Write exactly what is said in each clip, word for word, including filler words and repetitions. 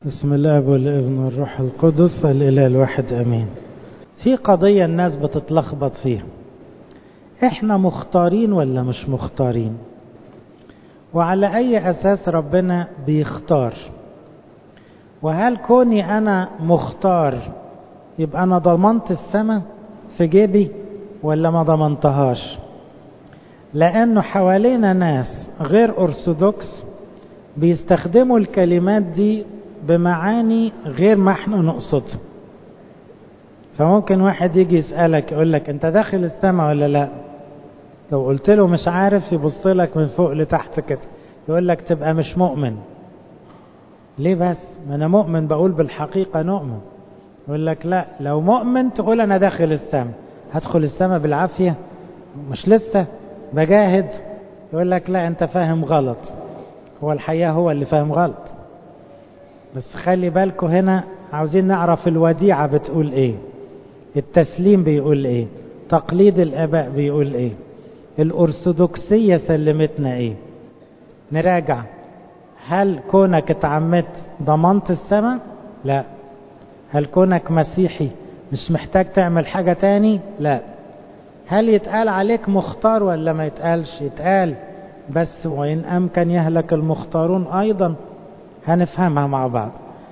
بسم الله والابن والروح القدس الإله الواحد أمين. في قضية الناس بتتلخبط فيها، احنا مختارين ولا مش مختارين؟ وعلى أي أساس ربنا بيختار؟ وهل كوني أنا مختار يبقى أنا ضمنت السماء في جيبي ولا ما ضمنتهاش؟ لأنه حوالينا ناس غير أرثوذكس بيستخدموا الكلمات دي بمعاني غير ما احنا نقصدها. فممكن واحد يجي يسألك يقول لك انت داخل السماء ولا لا؟ لو قلت له مش عارف يبص لك من فوق لتحت كده، يقول لك تبقى مش مؤمن. ليه بس؟ ما انا مؤمن، بقول بالحقيقة نؤمن. يقول لك لا، لو مؤمن تقول انا داخل السماء. هدخل السماء بالعافية؟ مش لسه بجاهد؟ يقول لك لا انت فاهم غلط. هو الحقيقة هو اللي فاهم غلط، بس خلي بالكوا هنا عاوزين نعرف الوديعة بتقول ايه، التسليم بيقول ايه، تقليد الاباء بيقول ايه، الارثوذكسية سلمتنا ايه. نراجع. هل كونك اتعمدت ضمنت السماء؟ لا. هل كونك مسيحي مش محتاج تعمل حاجة تاني؟ لا. هل يتقال عليك مختار ولا ما يتقالش؟ يتقال، بس وإن أمكن يهلك المختارون أيضا. هنفهمها مع بعض.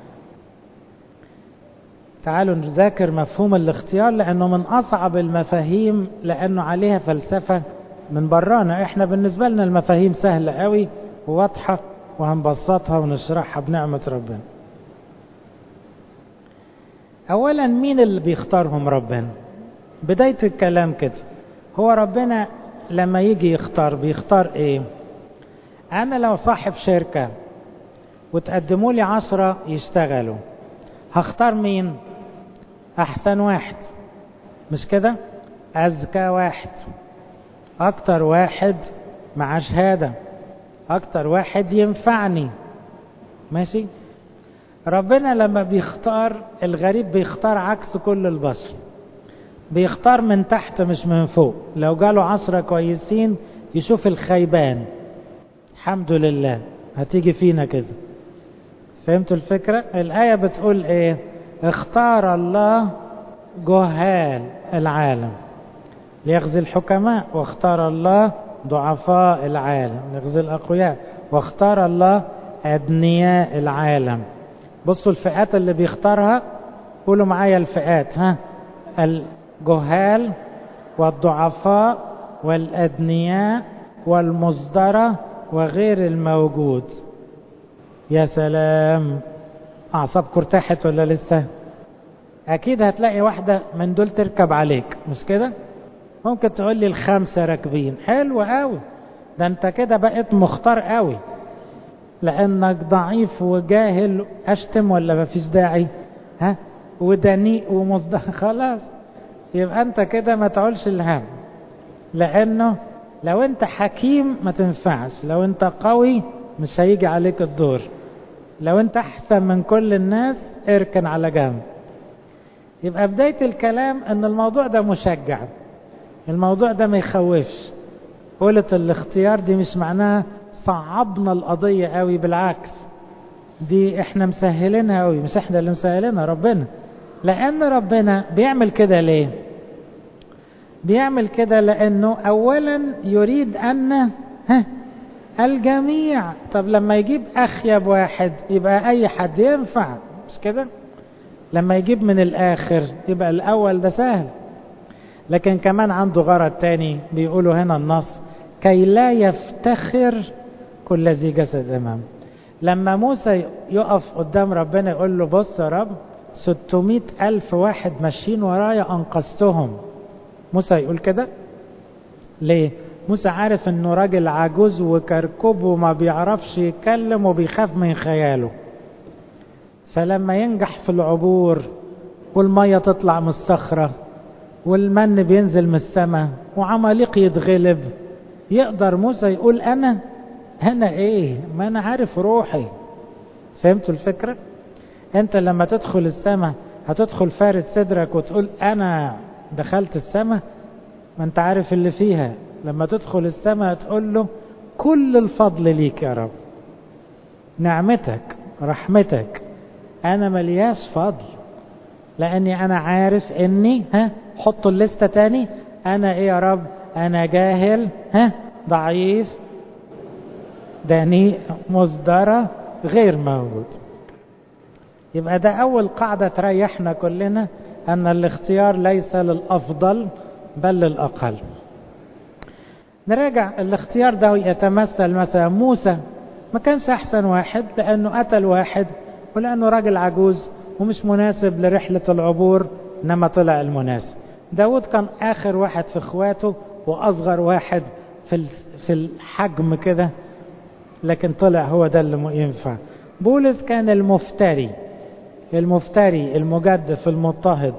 تعالوا نذاكر مفهوم الاختيار، لأنه من أصعب المفاهيم، لأنه عليها فلسفة من برانا. احنا بالنسبة لنا المفاهيم سهلة قوي وواضحة، وهنبسطها ونشرحها بنعمة ربنا. أولا، مين اللي بيختارهم؟ ربنا. بداية الكلام كده، هو ربنا لما يجي يختار بيختار ايه؟ أنا لو صاحب شركة وتقدموا لي عشرة يشتغلوا، هختار مين؟ أحسن واحد، مش كده؟ أذكى واحد، أكتر واحد مع شهادة، أكتر واحد ينفعني. ماشي؟ ربنا لما بيختار الغريب بيختار عكس كل البشر، بيختار من تحت مش من فوق. لو جاله عشرة كويسين يشوف الخيبان، الحمد لله هتيجي فينا كده. فهمتوا الفكرة؟ الآية بتقول ايه؟ اختار الله جهال العالم ليخزي الحكماء، واختار الله ضعفاء العالم ليخزي الأقوياء، واختار الله أدنياء العالم. بصوا الفئات اللي بيختارها، قولوا معايا الفئات. ها؟ الجهال والضعفاء والأدنياء والمصدرة وغير الموجود. يا سلام، أعصابكم ارتاحت ولا لسه؟ أكيد هتلاقي واحدة من دول تركب عليك، مش كده؟ ممكن تقول لي الخمسة راكبين، حلو قوي، ده انت كده بقيت مختار قوي، لأنك ضعيف وجاهل. أشتم ولا مفيش داعي؟ ها؟ ودنيء ومصدر، خلاص يبقى انت كده ما تعولش الهم. لأنه لو انت حكيم ما تنفعش، لو انت قوي مش هيجي عليك الدور، لو انت احسن من كل الناس اركن على جنب. يبقى بداية الكلام ان الموضوع ده مشجع، الموضوع ده ما يخوفش. قولة الاختيار دي مش معناها صعبنا القضية قوي، بالعكس دي احنا مسهلينها قوي. مش احنا اللي مسهلينها، ربنا. لان ربنا بيعمل كده ليه؟ بيعمل كده لانه اولا يريد ان ها الجميع. طب لما يجيب اخيب واحد يبقى اي حد ينفع، مش كده؟ لما يجيب من الاخر يبقى الاول ده سهل. لكن كمان عنده غرض تاني، بيقولوا هنا النص كي لا يفتخر كل ذي جسد امامه. لما موسى يقف قدام ربنا يقول له بص يا رب، ستمائة ألف واحد ماشيين ورايا أنقذتهم، موسى يقول كده ليه؟ موسى عارف انه راجل عجوز وكركب وما بيعرفش يتكلم وبيخاف من خياله. فلما ينجح في العبور والمية تطلع من الصخرة والمن بينزل من السماء وعماليق يتغلب، يقدر موسى يقول انا انا ايه؟ ما انا عارف روحي. فهمتوا الفكرة؟ انت لما تدخل السماء هتدخل فارد صدرك وتقول انا دخلت السماء؟ ما انت عارف اللي فيها. لما تدخل السماء تقول له كل الفضل ليك يا رب، نعمتك رحمتك انا ملياش فضل، لاني انا عارف اني ها حطوا الليستة تاني، انا ايه يا رب؟ انا جاهل، ها ضعيف، دنيء، مصدرة، غير موجود. يبقى ده اول قاعدة تريحنا كلنا، ان الاختيار ليس للافضل بل للاقل. نراجع الاختيار ده يتمثل مثلا موسى ما كانش احسن واحد لانه قتل واحد ولانه راجل عجوز ومش مناسب لرحلة العبور، انما طلع المناسب. داود كان اخر واحد في اخواته واصغر واحد في في الحجم كده، لكن طلع هو ده اللي ينفع. بولس كان المفتري المفتري المجدف المضطهد.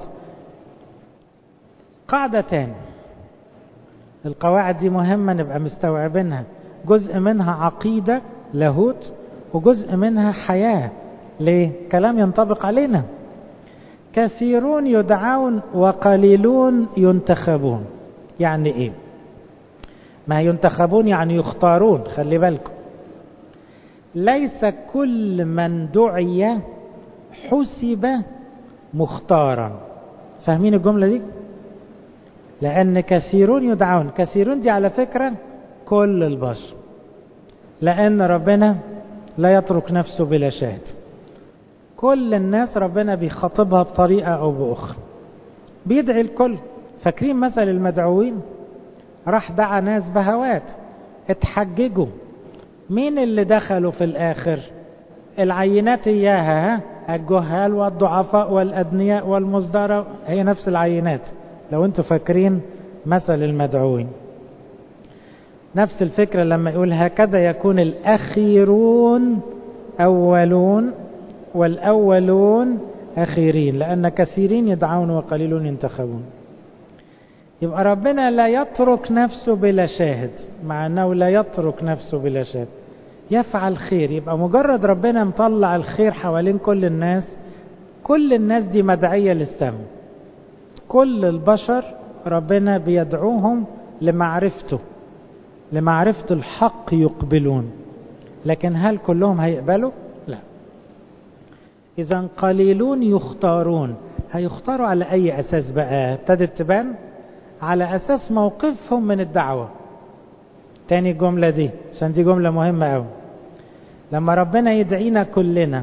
قاعدة تاني، القواعد دي مهمة نبقى مستوعبينها، جزء منها عقيدة لاهوت وجزء منها حياة. ليه؟ كلام ينطبق علينا. كثيرون يدعون وقليلون ينتخبون. يعني ايه؟ ما ينتخبون يعني يختارون، خلي بالكم. ليس كل من دعي حسب مختارا. فاهمين الجملة دي؟ لأن كثيرون يدعون، كثيرون دي على فكرة كل البشر، لأن ربنا لا يترك نفسه بلا شاهد. كل الناس ربنا بيخاطبها بطريقة أو بأخرى، بيدعي الكل. فاكرين مثل المدعوين؟ راح دعا ناس بهوات اتحججوا. مين اللي دخلوا في الآخر؟ العينات إياها، الجهال والضعفاء والأدنياء والمصدرة، هي نفس العينات. لو انتوا فاكرين مثل المدعوين، نفس الفكرة لما يقول هكذا يكون الأخيرون أولون والأولون أخيرين، لأن كثيرين يدعون وقليلون ينتخبون. يبقى ربنا لا يترك نفسه بلا شاهد، مع أنه لا يترك نفسه بلا شاهد، يفعل خير. يبقى مجرد ربنا مطلع الخير حوالين كل الناس، كل الناس دي مدعية للسماء. كل البشر ربنا بيدعوهم لمعرفته، لمعرفة الحق يقبلون. لكن هل كلهم هيقبلوا؟ لا. إذن قليلون يختارون. هيختاروا على أي أساس بقى؟ ابتدت تبان على أساس موقفهم من الدعوة. تاني الجملة دي عشان دي جملة مهمة أوي. لما ربنا يدعينا كلنا،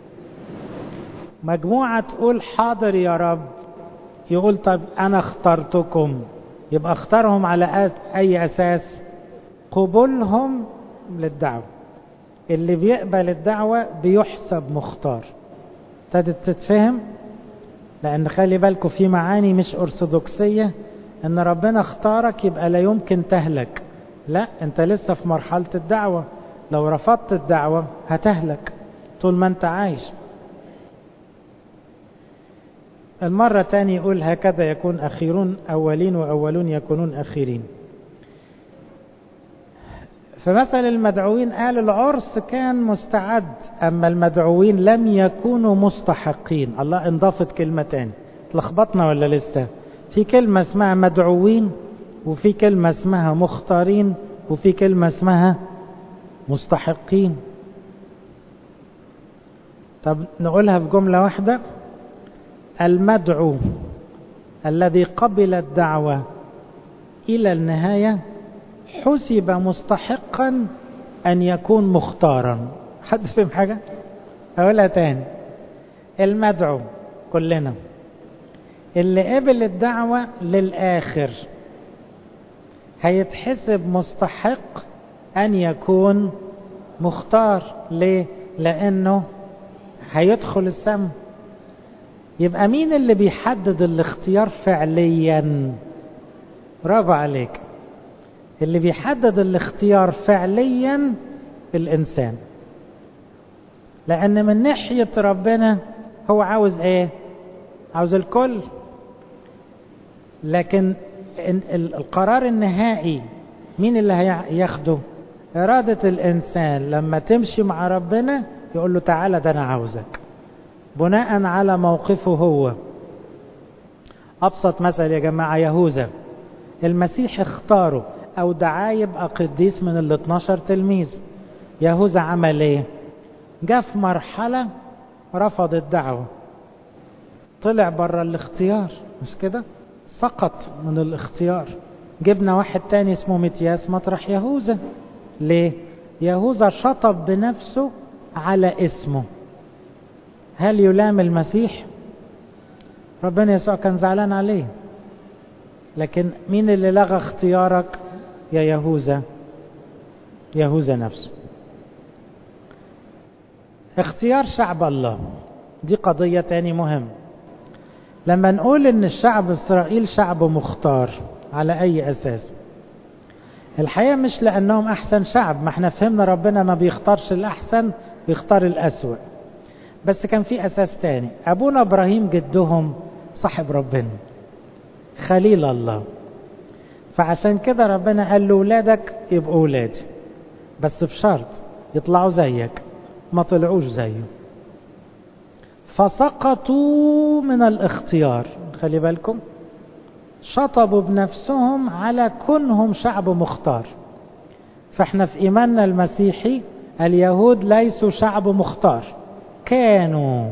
مجموعة تقول حاضر يا رب، يقول طب أنا اخترتكم، يبقى اختارهم على أي أساس؟ قبولهم للدعوة. اللي بيقبل الدعوة بيحسب مختار. ابتدت تتفهم؟ لأن خلي بالكم في معاني مش أرثوذكسية، أن ربنا اختارك يبقى لا يمكن تهلك. لا، أنت لسه في مرحلة الدعوة. لو رفضت الدعوة هتهلك طول ما أنت عايش. المرة تاني يقول هكذا يكون أخيرون أولين وأولون يكونون أخيرين. فمثل المدعوين قال العرس كان مستعد، أما المدعوين لم يكونوا مستحقين. الله انضافت كلمة تاني، تلخبطنا ولا لسه؟ في كلمة اسمها مدعوين، وفي كلمة اسمها مختارين، وفي كلمة اسمها مستحقين. طب نقولها في جملة واحدة. المدعو الذي قبل الدعوة إلى النهاية حسب مستحقا أن يكون مختارا. حد فهم حاجة؟ أقولها تاني. المدعو كلنا اللي قبل الدعوة للآخر هيتحسب مستحق أن يكون مختار. ليه؟ لأنه هيدخل السماء. يبقى مين اللي بيحدد الاختيار فعليا؟ برافو عليك. اللي بيحدد الاختيار فعليا الإنسان، لأن من ناحية ربنا هو عاوز ايه؟ عاوز الكل. لكن القرار النهائي مين اللي هياخده؟ إرادة الإنسان. لما تمشي مع ربنا يقول له تعالى ده أنا عاوزك، بناء على موقفه هو. أبسط مثل يا جماعة يهوذا، المسيح اختاره أو دعاه يبقى قديس من ال اثناشر تلميذ. يهوذا عمل ايه؟ جاء في مرحلة رفض الدعوة، طلع بره الاختيار، مش كده؟ سقط من الاختيار. جبنا واحد تاني اسمه متياس مطرح يهوذا. ليه؟ يهوذا شطب بنفسه على اسمه. هل يلام المسيح؟ ربنا يسوع كان زعلان عليه، لكن مين اللي لغى اختيارك يا يهوذا؟ يهوذا نفسه. اختيار شعب الله دي قضية تاني مهم. لما نقول ان الشعب اسرائيل شعب مختار، على اي اساس؟ الحقيقة مش لانهم احسن شعب، ما احنا فهمنا ربنا ما بيختارش الاحسن، بيختار الاسوأ. بس كان في اساس تاني. ابونا ابراهيم جدهم صاحب ربنا، خليل الله، فعشان كده ربنا قال له ولادك يبقوا ولادي، بس بشرط يطلعوا زيك، ما طلعوش زيه. فسقطوا من الاختيار. خلي بالكم، شطبوا بنفسهم على كونهم شعب مختار. فاحنا في ايماننا المسيحي اليهود ليسوا شعب مختار، كانوا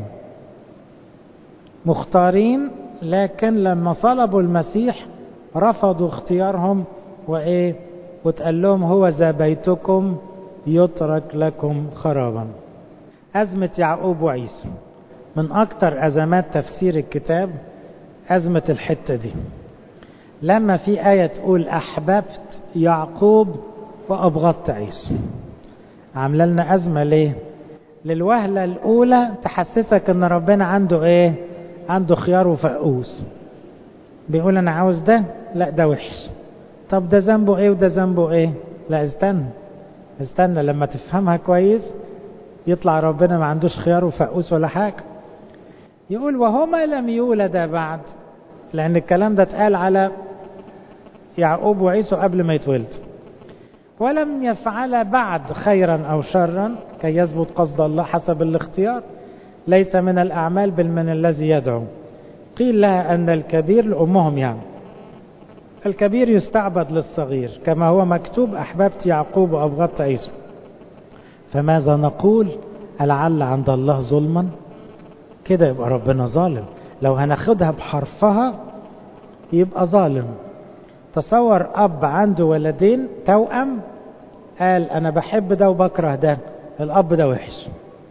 مختارين، لكن لما صلبوا المسيح رفضوا اختيارهم، وايه؟ وتقال لهم هو ذا بيتكم يترك لكم خرابا. أزمة يعقوب وعيسى من أكتر أزمات تفسير الكتاب، أزمة الحتة دي. لما في آية تقول أحببت يعقوب وأبغضت عيسى، عامله لنا أزمة. ليه؟ للوهلة الأولى تحسسك أن ربنا عنده إيه؟ عنده خيار وفقوس، بيقول أنا عاوز ده، لا ده وحش. طب ده ذنبه إيه وده ذنبه إيه؟ لا استنى استنى لما تفهمها كويس يطلع ربنا ما عندوش خيار وفقوس ولا حاجة. يقول وهما لم يولدا بعد، لأن الكلام ده اتقال على يعقوب وعيسى قبل ما يتولد. ولم يفعل بعد خيرا أو شرا كي يثبت قصد الله حسب الاختيار، ليس من الأعمال بل من الذي يدعو. قيل لها أن الكبير لأمهم، يعني الكبير يستعبد للصغير، كما هو مكتوب أحببت يعقوب وأبغضت عيسى. فماذا نقول؟ ألعل عند الله ظلما؟ كده يبقى ربنا ظالم. لو هناخدها بحرفها يبقى ظالم. تصور أب عنده ولدين توأم، قال أنا بحب ده وبكره ده، الأب ده وحش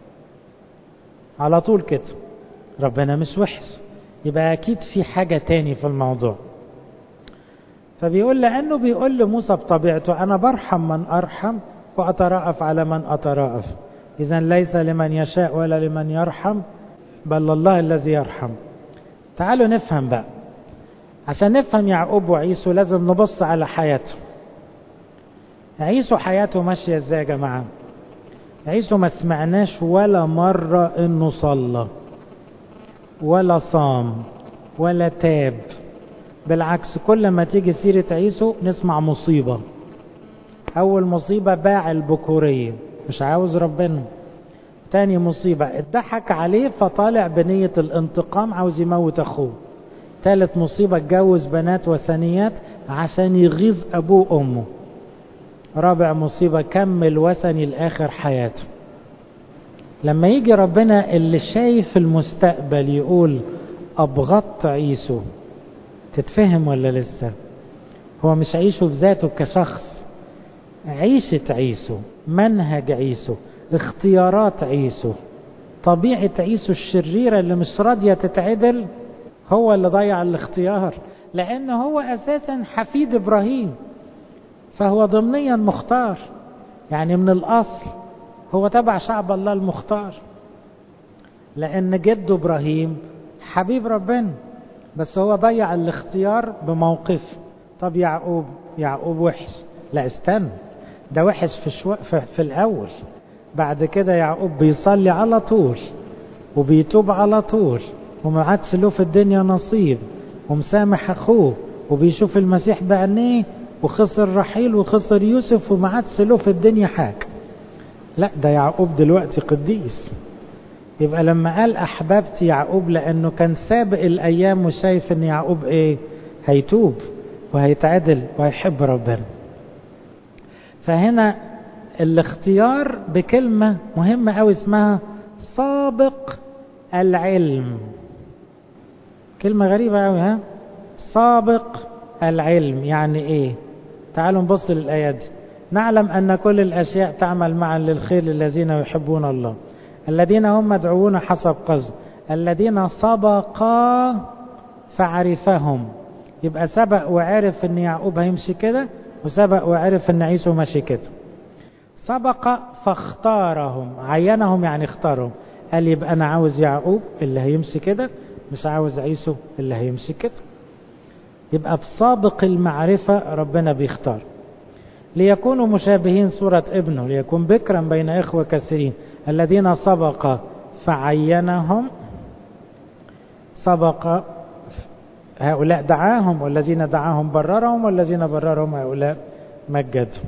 على طول كده. ربنا مش وحش، يبقى أكيد في حاجة تاني في الموضوع. فبيقول لأنه بيقول لموسى بطبيعته أنا برحم من أرحم وأترأف على من أترأف، إذن ليس لمن يشاء ولا لمن يرحم بل الله الذي يرحم. تعالوا نفهم بقى. عشان نفهم يعقوب وعيسو لازم نبص على حياته. عيسو حياته ماشية ازاي يا جماعة؟ عيسو ما سمعناش ولا مرة انه صلى ولا صام ولا تاب. بالعكس، كل ما تيجي سيرة عيسو نسمع مصيبة. اول مصيبة باع البكورية، مش عاوز ربنا. تاني مصيبة اتضحك عليه فطالع بنية الانتقام، عاوز يموت اخوه. ثالث مصيبة اتجوز بنات وثنيات عشان يغيظ ابوه وامه. رابع مصيبة كمل وثني لاخر حياته. لما يجي ربنا اللي شايف المستقبل يقول ابغضت عيسو، تتفهم ولا لسه؟ هو مش عيسو بذاته كشخص، عيشة عيسو، منهج عيسو، اختيارات عيسو، طبيعة عيسو الشريرة اللي مش راضية تتعدل، هو اللي ضيع الاختيار. لأنه هو أساسا حفيد إبراهيم، فهو ضمنيا مختار، يعني من الأصل هو تبع شعب الله المختار، لأن جده إبراهيم حبيب ربنا، بس هو ضيع الاختيار بموقف. طب يعقوب، يعقوب وحش، لا استنى، ده وحش في, شو... في, في الأول. بعد كده يعقوب بيصلي على طول وبيتوب على طول وما عادش له في الدنيا نصيب، ومسامح أخوه وبيشوف المسيح بعينيه، وخسر رحيل وخسر يوسف وما عادش له في الدنيا حاجة. لا، ده يعقوب دلوقتي قديس. يبقى لما قال أحببت يعقوب لأنه كان سابق الأيام وشايف أن يعقوب إيه؟ هيتوب وهيتعدل وهيحب ربنا. فهنا الاختيار بكلمة مهمة أوي اسمها سابق العلم. كلمة غريبة أوي، ها؟ سابق العلم يعني إيه؟ تعالوا نبص للآيات دي. نعلم أن كل الأشياء تعمل معا للخير للذين يحبون الله الذين هم مدعوون حسب قصده الذين سبق فعرفهم. يبقى سبق وعرف ان يعقوب هيمشي كده، وسبق وعرف ان عيسو ماشي كده. سبق فاختارهم، عينهم يعني اختارهم، قال يبقى انا عاوز يعقوب اللي هيمشي كده، مش عاوز عيسو اللي هيمشي كده. يبقى في سابق المعرفة ربنا بيختار. ليكونوا مشابهين صورة ابنه ليكون بكرا بين إخوة كثيرين الذين سبق فعينهم. سبق هؤلاء دعاهم، والذين دعاهم بررهم، والذين بررهم هؤلاء مجدهم.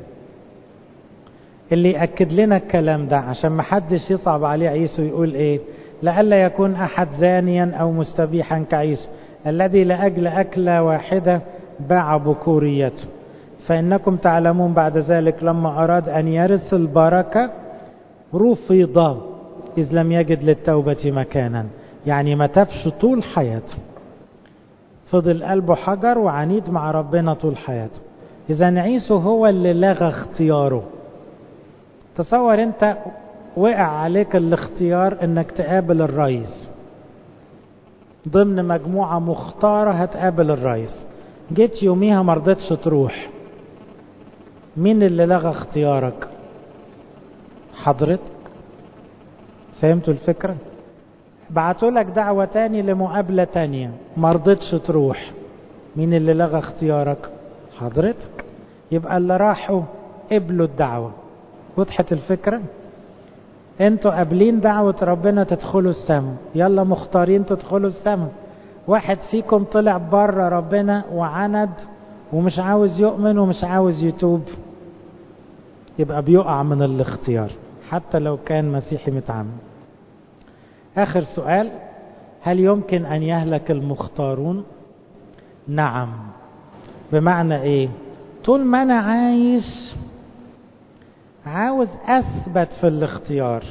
اللي يأكد لنا الكلام ده عشان ما حدش يصعب عليه عيسو يقول ايه؟ لئلا يكون أحد زانيا أو مستبيحا كعيسو الذي لأجل أكلة واحدة باع بكوريته، فإنكم تعلمون بعد ذلك لما أراد أن يرث البركة رفض إذ لم يجد للتوبة مكانا. يعني ما تبش طول حياته، فضل قلبه حجر وعنيد مع ربنا طول حياته. إذا عيسو هو اللي لغى اختياره. تصور انت وقع عليك الاختيار انك تقابل الرئيس ضمن مجموعة مختارة هتقابل الرئيس، جيت يوميها مرضتش تروح، مين اللي لغى اختيارك؟ حضرتك. فهمتوا الفكرة؟ بعتوا لك دعوة تاني لمقابلة تانية مرضتش تروح، مين اللي لغى اختيارك؟ حضرتك. يبقى اللي راحوا قبلوا الدعوة. وضحت الفكرة؟ انتوا قابلين دعوة ربنا تدخلوا السماء، يلا مختارين تدخلوا السماء. واحد فيكم طلع بره ربنا وعند ومش عاوز يؤمن ومش عاوز يتوب، يبقى بيقع من الاختيار حتى لو كان مسيحي متعمد. آخر سؤال: هل يمكن أن يهلك المختارون؟ نعم. بمعنى إيه؟ طول ما أنا عايش عاوز أثبت في الاختيار،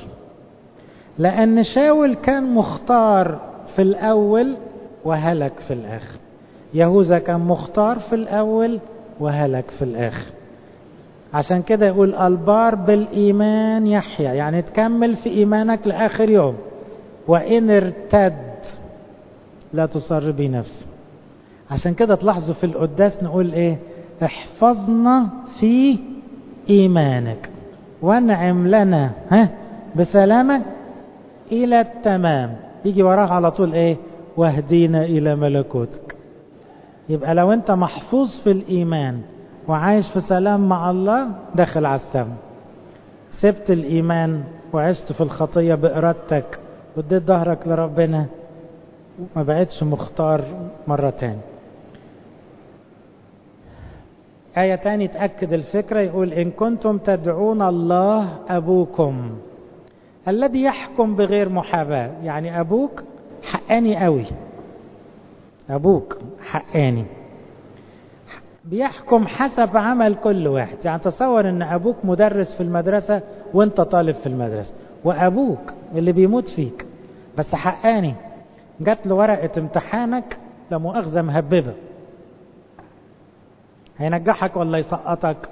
لأن شاول كان مختار في الأول وهلك في الآخر، يهوذا كان مختار في الأول وهلك في الآخر. عشان كده يقول البار بالإيمان يحيى، يعني تكمل في إيمانك لآخر يوم. وإن ارتد لا تصر بنفسه. عشان كده تلاحظوا في القداس نقول إيه؟ احفظنا في إيمانك وانعم لنا ها بسلامك إلى التمام. يجي وراها على طول إيه؟ واهدينا إلى ملكوتك. يبقى لو أنت محفوظ في الإيمان وعايش في سلام مع الله داخل على السماء. سبت الإيمان وعشت في الخطية بإرادتك واديت ظهرك لربنا ما بقتش مختار مرة تاني. آية تاني تأكد الفكرة، يقول إن كنتم تدعون الله أبوكم الذي يحكم بغير محاباة. يعني أبوك حقاني قوي، أبوك حقاني بيحكم حسب عمل كل واحد. يعني تصور ان ابوك مدرس في المدرسة وانت طالب في المدرسة، وابوك اللي بيموت فيك بس حقاني جات له ورقة امتحانك لا مؤاخذة مهببة، هينجحك ولا يسقطك؟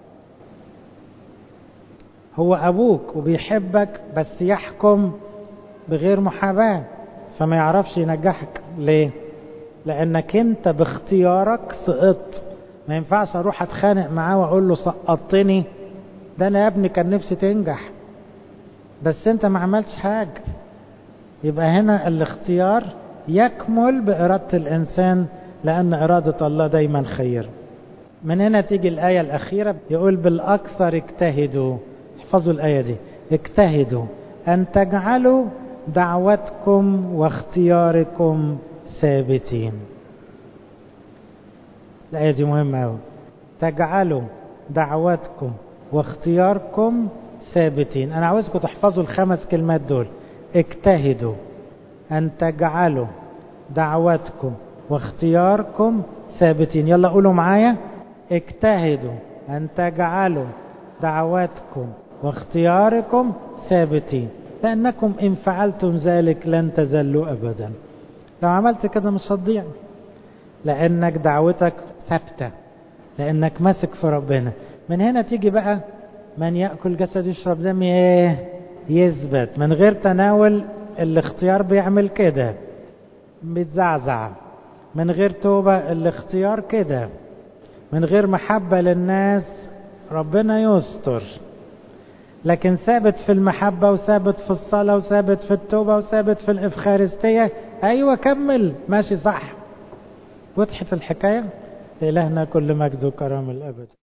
هو ابوك وبيحبك بس يحكم بغير محاباة، فما يعرفش ينجحك. ليه؟ لانك انت باختيارك سقطت. ما ينفعش اروح اتخانق معاه واقول له سقطتني، ده انا يا ابني كان نفسي تنجح بس انت ما عملتش حاجة. يبقى هنا الاختيار يكمل بإرادة الإنسان، لأن إرادة الله دايما خير. من هنا تيجي الآية الأخيرة، يقول بالأكثر اجتهدوا. احفظوا الآية دي، اجتهدوا أن تجعلوا دعوتكم واختياركم ثابتين. الآية دي مهمة أوي. تجعلوا دعوتكم واختياركم ثابتين. أنا عاوزكم تحفظوا الخمس كلمات دول: اجتهدوا أن تجعلوا دعوتكم واختياركم ثابتين. يلا قولوا معايا: اجتهدوا أن تجعلوا دعوتكم واختياركم ثابتين. لأنكم إن فعلتم ذلك لن تزلوا أبدا. لو عملت كده مش هتضيع، لأنك دعوتك ثابتة، لأنك ماسك في ربنا. من هنا تيجي بقى من يأكل جسد يشرب دم يثبت. من غير تناول الاختيار بيعمل كده، بيتزعزع. من غير توبة الاختيار كده. من غير محبة للناس ربنا يستر. لكن ثابت في المحبة وثابت في الصلاة وثابت في التوبة وثابت في الإفخارستية، أيوة كمل ماشي صح. وضحت الحكاية. لإلهنا كل مجد وكرم الأبد.